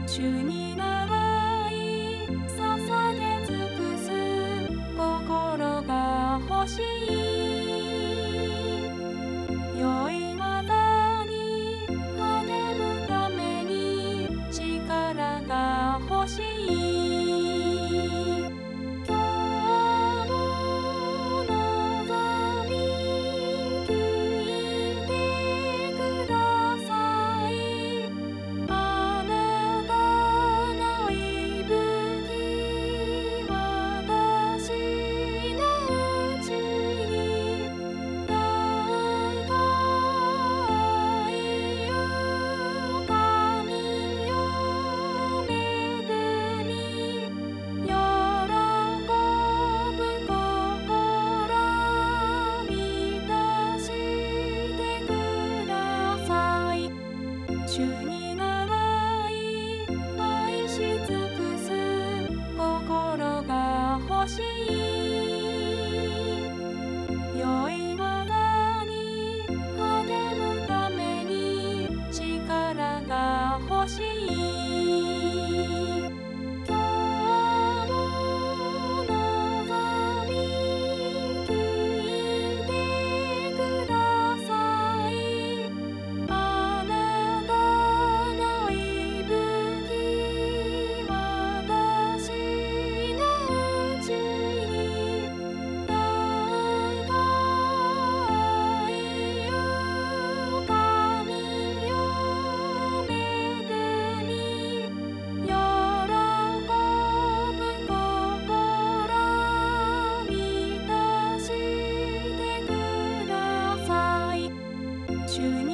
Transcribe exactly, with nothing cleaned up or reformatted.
主に習い捧げ尽くす心が欲しい。良い技に励むために力が欲しい。今日の望み聞いてください。あなたの息吹私のうちに大海よ神よ恵み喜ぶ心満たしてください。主に習い愛し尽くす心が欲しい。良い技に励むために力が欲しい。今日の望み聞いてください。あなたの息吹私のうちに大海よ神よ恵み喜ぶ心満たしてください。主に